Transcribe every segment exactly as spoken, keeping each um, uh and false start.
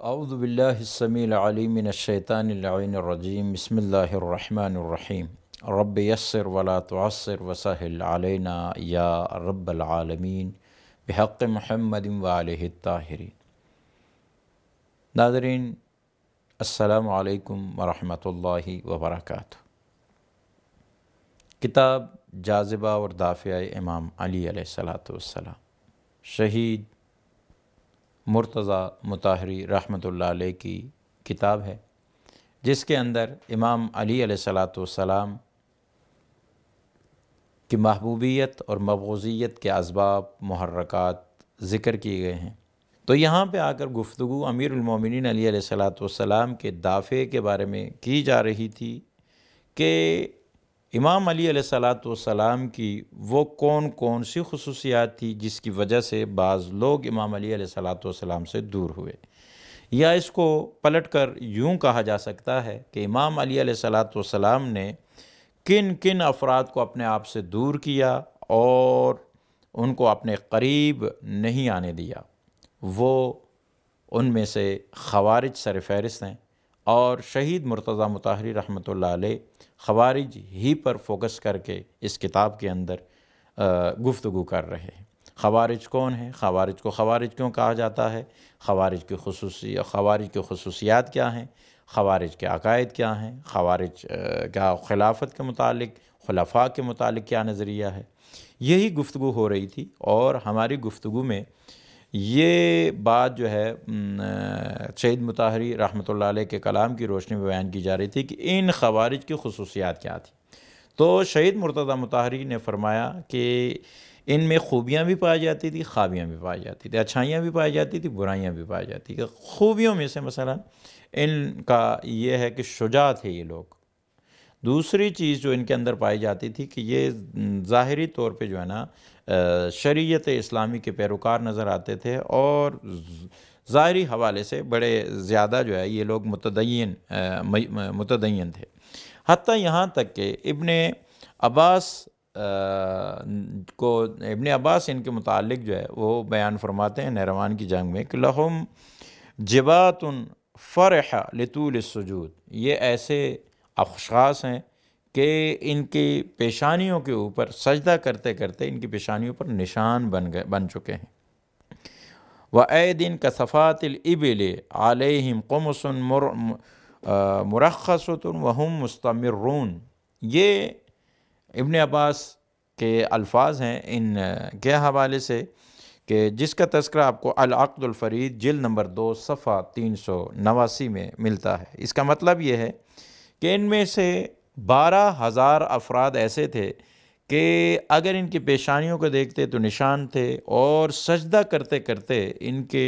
اعوذ باللہ السمیع العلیم من الشیطان اللعین الرجیم بسم اللہ الرحمن الرحیم رب یسر ولا تعسر وسہل علینا یا رب العالمین بحق محمد وآلہ الطاہرین۔ ناظرین السلام علیکم ورحمۃ اللہ وبرکاتہ۔ کتاب جاذبہ اور دافعہ امام علی علیہ الصلوۃ والسلام، شہید مرتضیٰ مطہری رحمۃ اللہ علیہ کی کتاب ہے، جس کے اندر امام علی علیہ الصلوۃ والسلام کی محبوبیت اور مبغوضیت کے اسباب محرکات ذکر کیے گئے ہیں۔ تو یہاں پہ آ کر گفتگو امیر المومنین علی علیہ الصلوۃ والسلام کے دافع کے بارے میں کی جا رہی تھی کہ امام علی علیہ الصلوۃ والسلام کی وہ کون کون سی خصوصیات تھی جس کی وجہ سے بعض لوگ امام علی علیہ الصلوۃ والسلام سے دور ہوئے، یا اس کو پلٹ کر یوں کہا جا سکتا ہے کہ امام علی علیہ الصلوۃ والسلام نے کن کن افراد کو اپنے آپ سے دور کیا اور ان کو اپنے قریب نہیں آنے دیا۔ وہ ان میں سے خوارج سر فہرست ہیں، اور شہید مرتضیٰ مطہری رحمۃ اللہ علیہ خوارج ہی پر فوکس کر کے اس کتاب کے اندر گفتگو کر رہے ہیں۔ خوارج کون ہیں؟ خوارج کو خوارج کیوں کہا جاتا ہے؟ خوارج کی خصوصی خوارج کی خصوصیات کیا ہیں؟ خوارج کے عقائد کیا ہیں؟ خوارج کا خلافت کے متعلق، خلفاء کے متعلق کیا نظریہ ہے؟ یہی گفتگو ہو رہی تھی، اور ہماری گفتگو میں یہ بات جو ہے شہید مطہری رحمۃ اللہ علیہ کے کلام کی روشنی میں بیان کی جا رہی تھی کہ ان خوارج کی خصوصیات کیا تھی۔ تو شہید مرتضیٰ مطہری نے فرمایا کہ ان میں خوبیاں بھی پائی جاتی تھی، خابیاں بھی پائی جاتی تھی، اچھائیاں بھی پائی جاتی تھی، برائیاں بھی پائی جاتی تھی۔ خوبیوں میں سے مثلا ان کا یہ ہے کہ شجاع تھے یہ لوگ۔ دوسری چیز جو ان کے اندر پائی جاتی تھی کہ یہ ظاہری طور پہ جو ہے نا شریعت اسلامی کے پیروکار نظر آتے تھے، اور ظاہری حوالے سے بڑے زیادہ جو ہے یہ لوگ متدین متدین تھے۔ حتیٰ یہاں تک کہ ابن عباس کو ابن عباس ان کے متعلق جو ہے وہ بیان فرماتے ہیں نہروان کی جنگ میں کہ لہم جبات فرح لطول السجود، یہ ایسے اشخاص ہیں کہ ان کی پیشانیوں کے اوپر سجدہ کرتے کرتے ان کی پیشانیوں پر نشان بن گئے بن چکے ہیں۔ وَأَيْدٍ كَصَفَاتِ الْإِبِلِ عَلَيْهِمْ قُمُصٌ مُرَخَّصَةٌ وَهُمْ مُسْتَمِرُّونَ، یہ ابن عباس کے الفاظ ہیں ان کے حوالے سے کہ جس کا تذکرہ آپ کو العقد الفرید جلد نمبر دو صفحہ تین سو نواسی میں ملتا ہے۔ اس کا مطلب یہ ہے کہ ان میں سے بارہ ہزار افراد ایسے تھے کہ اگر ان کی پیشانیوں کو دیکھتے تو نشان تھے، اور سجدہ کرتے کرتے ان کے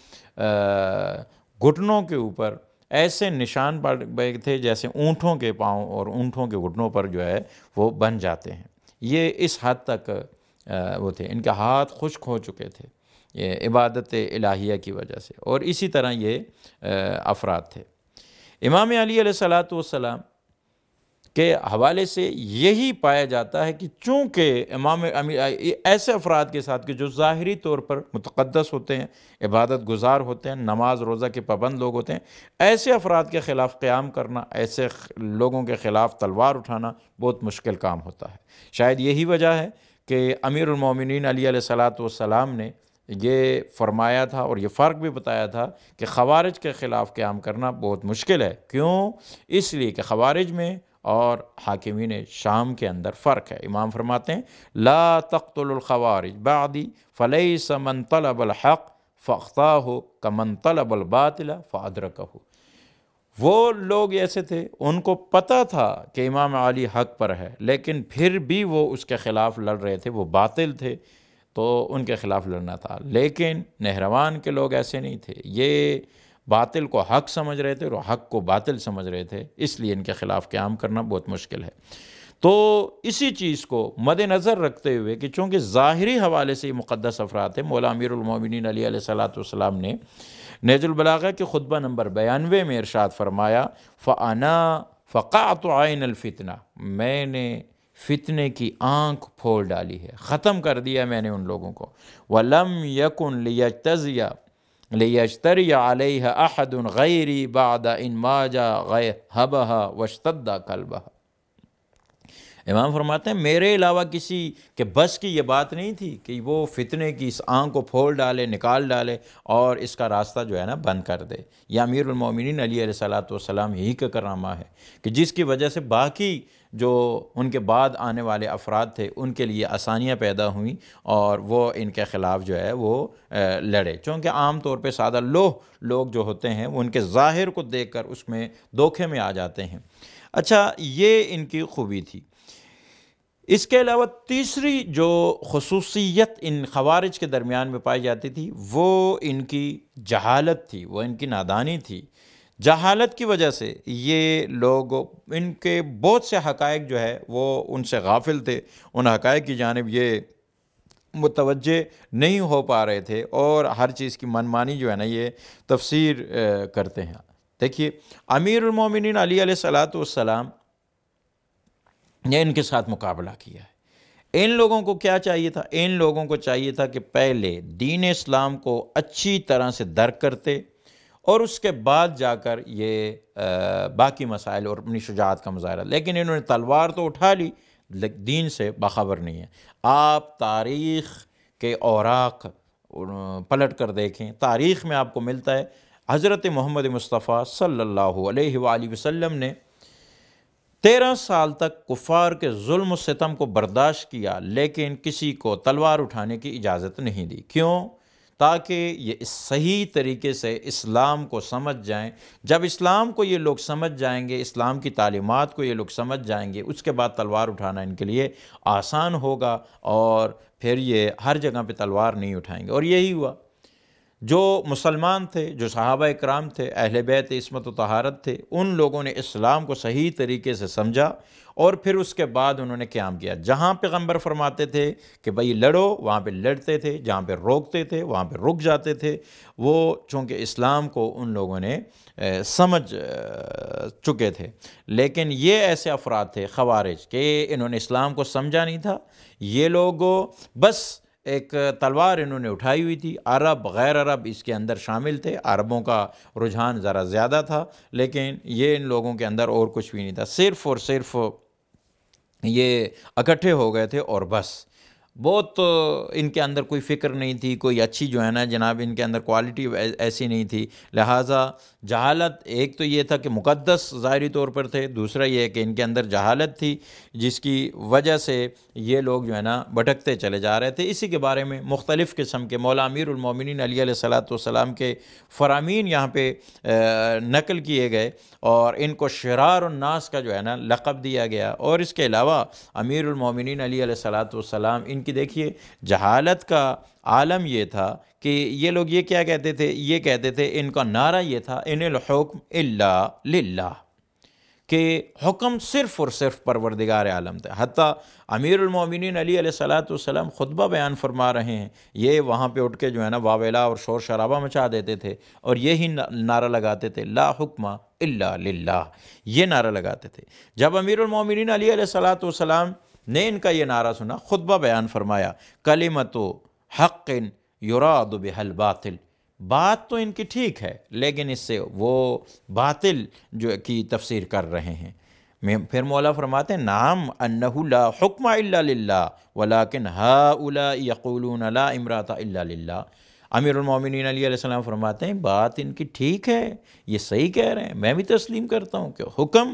گھٹنوں کے اوپر ایسے نشان پڑ گئے تھے جیسے اونٹوں کے پاؤں اور اونٹوں کے گھٹنوں پر جو ہے وہ بن جاتے ہیں۔ یہ اس حد تک وہ تھے، ان کے ہاتھ خشک ہو چکے تھے یہ عبادت الہیہ کی وجہ سے، اور اسی طرح یہ افراد تھے۔ امام علی علیہ الصلوۃ والسلام کے حوالے سے یہی پایا جاتا ہے کہ چونکہ امام ایسے افراد کے ساتھ کہ جو ظاہری طور پر متقدس ہوتے ہیں، عبادت گزار ہوتے ہیں، نماز روزہ کے پابند لوگ ہوتے ہیں، ایسے افراد کے خلاف قیام کرنا، ایسے لوگوں کے خلاف تلوار اٹھانا بہت مشکل کام ہوتا ہے۔ شاید یہی وجہ ہے کہ امیر المومنین علی علیہ الصلوۃ والسلام نے یہ فرمایا تھا اور یہ فرق بھی بتایا تھا کہ خوارج کے خلاف قیام کرنا بہت مشکل ہے۔ کیوں؟ اس لیے کہ خوارج میں اور حاکمین شام کے اندر فرق ہے۔ امام فرماتے ہیں لا تقتل الخوارج بعدی فلیس من طلب الحق فاخطاہ کمن طلب الباطل فادرکہ۔ وہ لوگ ایسے تھے، ان کو پتہ تھا کہ امام علی حق پر ہے، لیکن پھر بھی وہ اس کے خلاف لڑ رہے تھے، وہ باطل تھے تو ان کے خلاف لڑنا تھا۔ لیکن نہروان کے لوگ ایسے نہیں تھے، یہ باطل کو حق سمجھ رہے تھے اور حق کو باطل سمجھ رہے تھے، اس لیے ان کے خلاف قیام کرنا بہت مشکل ہے۔ تو اسی چیز کو مد نظر رکھتے ہوئے کہ چونکہ ظاہری حوالے سے یہ مقدس افراد ہیں، مولا امیر المومنین علی علیہ الصلوۃ والسلام نے نہج البلاغہ کے خطبہ نمبر بیانوے میں ارشاد فرمایا فَأَنَا فَقَعْتُ عَيْنَ الْفِتْنَةِ، میں نے فتنے کی آنکھ پھول ڈالی ہے، ختم کر دیا میں نے ان لوگوں کو۔ وَلَمْ يَكُنْ لِيَجْتَزِيَ لیشتری علیہ احد غیری بعد ان ماجا غیہبہا واشتد قلبہا۔ امام فرماتے ہیں میرے علاوہ کسی کے بس کی یہ بات نہیں تھی کہ وہ فتنے کی اس آنکھ کو پھول ڈالے، نکال ڈالے اور اس کا راستہ جو ہے نا بند کر دے۔ یہ امیر المومنین علی علیہ الصلوۃ والسلام یہی کا کرامہ ہے کہ جس کی وجہ سے باقی جو ان کے بعد آنے والے افراد تھے ان کے لیے آسانیاں پیدا ہوئیں اور وہ ان کے خلاف جو ہے وہ لڑے، چونکہ عام طور پہ سادہ لوہ لوگ جو ہوتے ہیں وہ ان کے ظاہر کو دیکھ کر اس میں دھوکے میں آ جاتے ہیں۔ اچھا، یہ ان کی خوبی تھی۔ اس کے علاوہ تیسری جو خصوصیت ان خوارج کے درمیان میں پائی جاتی تھی وہ ان کی جہالت تھی، وہ ان کی نادانی تھی۔ جہالت کی وجہ سے یہ لوگ، ان کے بہت سے حقائق جو ہے وہ ان سے غافل تھے، ان حقائق کی جانب یہ متوجہ نہیں ہو پا رہے تھے اور ہر چیز کی من مانی جو ہے نا یہ تفسیر کرتے ہیں۔ دیکھیے امیر المومنین علی علیہ الصلوۃ والسلام نے ان کے ساتھ مقابلہ کیا ہے۔ ان لوگوں کو کیا چاہیے تھا؟ ان لوگوں کو چاہیے تھا کہ پہلے دین اسلام کو اچھی طرح سے درک کرتے اور اس کے بعد جا کر یہ باقی مسائل اور اپنی شجاعت کا مظاہرہ، لیکن انہوں نے تلوار تو اٹھا لی، دین سے باخبر نہیں ہے۔ آپ تاریخ کے اوراق پلٹ کر دیکھیں، تاریخ میں آپ کو ملتا ہے حضرت محمد مصطفیٰ صلی اللہ علیہ وآلہ وسلم نے تیرہ سال تک کفار کے ظلم و ستم کو برداشت کیا، لیکن کسی کو تلوار اٹھانے کی اجازت نہیں دی۔ کیوں؟ تاکہ یہ صحیح طریقے سے اسلام کو سمجھ جائیں۔ جب اسلام کو یہ لوگ سمجھ جائیں گے، اسلام کی تعلیمات کو یہ لوگ سمجھ جائیں گے، اس کے بعد تلوار اٹھانا ان کے لیے آسان ہوگا اور پھر یہ ہر جگہ پہ تلوار نہیں اٹھائیں گے۔ اور یہی ہوا، جو مسلمان تھے، جو صحابہ اکرام تھے، اہل بیت عصمت و طہارت تھے، ان لوگوں نے اسلام کو صحیح طریقے سے سمجھا اور پھر اس کے بعد انہوں نے قیام کیا۔ جہاں پیغمبر فرماتے تھے کہ بھئی لڑو، وہاں پہ لڑتے تھے، جہاں پہ روکتے تھے وہاں پہ رک جاتے تھے۔ وہ چونکہ اسلام کو ان لوگوں نے سمجھ چکے تھے، لیکن یہ ایسے افراد تھے خوارج کہ انہوں نے اسلام کو سمجھا نہیں تھا۔ یہ لوگ بس ایک تلوار انہوں نے اٹھائی ہوئی تھی۔ عرب غیر عرب اس کے اندر شامل تھے، عربوں کا رجحان ذرا زیادہ تھا، لیکن یہ ان لوگوں کے اندر اور کچھ بھی نہیں تھا، صرف اور صرف یہ اکٹھے ہو گئے تھے اور بس۔ بہت ان کے اندر کوئی فکر نہیں تھی، کوئی اچھی جو ہے نا جناب ان کے اندر کوالٹی ایسی نہیں تھی۔ لہٰذا جہالت، ایک تو یہ تھا کہ مقدس ظاہری طور پر تھے، دوسرا یہ کہ ان کے اندر جہالت تھی جس کی وجہ سے یہ لوگ جو ہے نا بھٹکتے چلے جا رہے تھے۔ اسی کے بارے میں مختلف قسم کے مولا امیر المومنین علی علیہ الصلوۃ والسلام کے فرامین یہاں پہ نقل کیے گئے اور ان کو شرار الناس کا جو ہے نا لقب دیا گیا۔ اور اس کے علاوہ امیر المومنین علی علیہ الصلوۃ والسلام ان کی دیکھیے جہالت کا عالم یہ تھا کہ یہ لوگ یہ کیا کہتے تھے؟ یہ کہتے تھے، ان کا نعرہ یہ تھا ان الحکم الا للہ، کہ حکم صرف اور صرف پروردگار عالم تھا۔ حتیٰ امیر المومنین علی علیہ الصلوۃ والسلام خطبہ بیان فرما رہے ہیں، یہ وہاں پہ اٹھ کے جو ہے نا واویلا اور شور شرابہ مچا دیتے تھے اور یہی نعرہ لگاتے تھے لا حکم الا للہ، یہ نعرہ لگاتے تھے۔ جب امیر المومنین علی علیہ الصلوۃ والسلام نے ان کا یہ نعرہ سنا، خطبہ بیان فرمایا، کلمۃ حق یراد بها الباطل، بات تو ان کی ٹھیک ہے لیکن اس سے وہ باطل جو کی تفسیر کر رہے ہیں۔ میں پھر مولا فرماتے ہیں نعم انہ لا حکم الا للہ ولکن ہؤلاء یقولون لا امرأۃ الا للہ۔ امیر المومنین علی علیہ السلام فرماتے ہیں بات ان کی ٹھیک ہے، یہ صحیح کہہ رہے ہیں، میں بھی تسلیم کرتا ہوں کہ حکم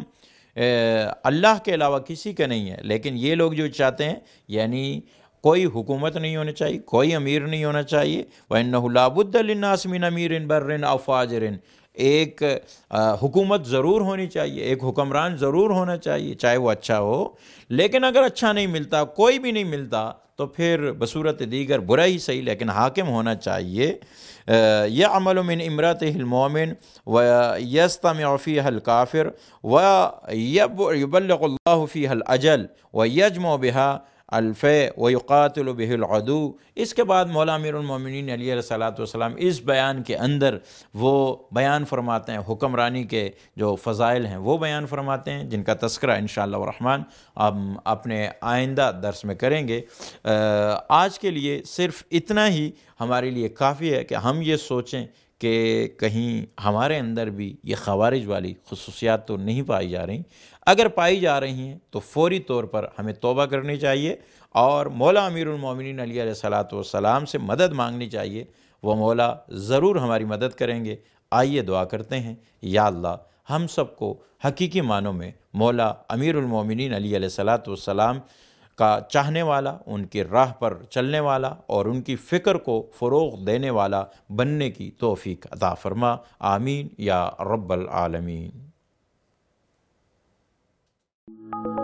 اللہ کے علاوہ کسی کا نہیں ہے، لیکن یہ لوگ جو چاہتے ہیں یعنی کوئی حکومت نہیں ہونی چاہیے، کوئی امیر نہیں ہونا چاہیے۔ وَإِنَّهُ لَا بُدَّ لِلنَّاسِ مِنْ أَمِيرٍ بَرٍّ أَوْ فَاجِرٍ، ایک حکومت ضرور ہونی چاہیے، ایک حکمران ضرور ہونا چاہیے چاہے وہ اچھا ہو، لیکن اگر اچھا نہیں ملتا، کوئی بھی نہیں ملتا، تو پھر بصورت دیگر برا ہی صحیح لیکن حاکم ہونا چاہیے۔ يَعْمَلُ مِنْ امْرَأَتِهِ الْمُؤْمِنُ وَيَسْتَمِعُ فِيهَا الْكَافِرُ وَيُبَلِّغُ اللَّهُ فِيهَا الْأَجَلَ وَيَجْمَعُ بِهَا الفے ویقاتل بہ العدو۔ اس کے بعد مولا امیر المومنین علیہ علیہ الصلوۃ والسلام اس بیان کے اندر وہ بیان فرماتے ہیں، حکمرانی کے جو فضائل ہیں وہ بیان فرماتے ہیں، جن کا تذکرہ انشاءاللہ الرحمن ہم اپنے آئندہ درس میں کریں گے۔ آج کے لیے صرف اتنا ہی ہمارے لیے کافی ہے کہ ہم یہ سوچیں کہ کہیں ہمارے اندر بھی یہ خوارج والی خصوصیات تو نہیں پائی جا رہی۔ اگر پائی جا رہی ہیں تو فوری طور پر ہمیں توبہ کرنی چاہیے اور مولا امیر المومنین علیہ علیہ الصلوۃ والسلام سے مدد مانگنی چاہیے، وہ مولا ضرور ہماری مدد کریں گے۔ آئیے دعا کرتے ہیں، یا اللہ ہم سب کو حقیقی معنوں میں مولا امیر المومنین علیہ علیہ الصلوۃ والسلام کا چاہنے والا، ان کی راہ پر چلنے والا اور ان کی فکر کو فروغ دینے والا بننے کی توفیق عطا فرما، آمین یا رب العالمین۔